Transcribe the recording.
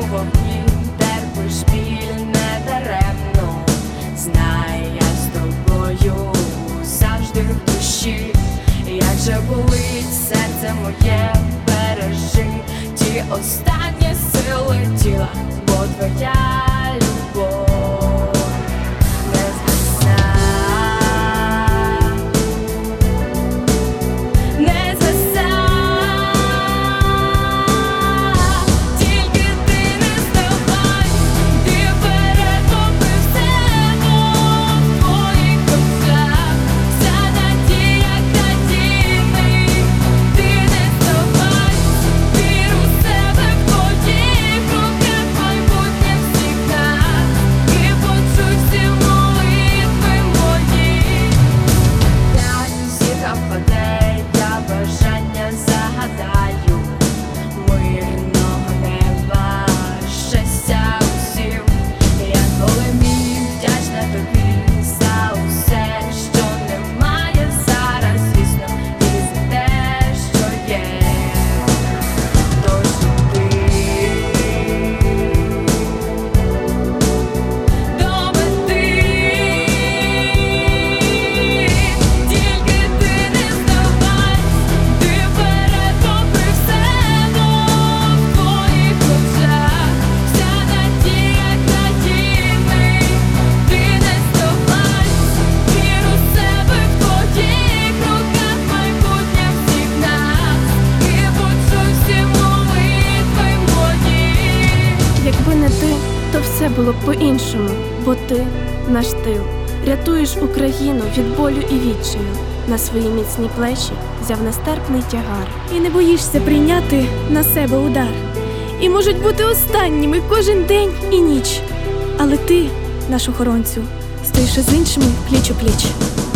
вогні, терпиш біль недаремно. Знай, я з тобою завжди в душі. Як же болить серце моє, бережи ті останні сили тіла, бо твоя любов не згасна, не згасна. Тільки ти не здавай, ти вперед попри все, в твоїх очах вся надія надійний. Ти не здавай, вір у себе, в твоїх руках майбутнє всіх нас. І почуй всі молитви мої. Як зірка впаде, я бажання загадаю мирного неба, щастя усім. Янголе мій, вдячна тобі за усе, що немає зараз, звісно, і за те, що є. Тож доведи, тільки ти не здавайся, ти вперед попри все, в твоїх очах вся надія надійний. Ти не здавайся, вір у себе, в твоїх руках майбутнє всіх нас. І почуй всі молитви мої. Якби не ти, то все було б по-іншому, бо ти наш тил. Рятуєш Україну від болю і відчаю. На свої міцні плечі взяв нестерпний тягар. І не боїшся прийняти на себе удар. І можуть бути останніми кожен день і ніч. Але ти, наш охоронцю, стоїш із іншими пліч-о-пліч.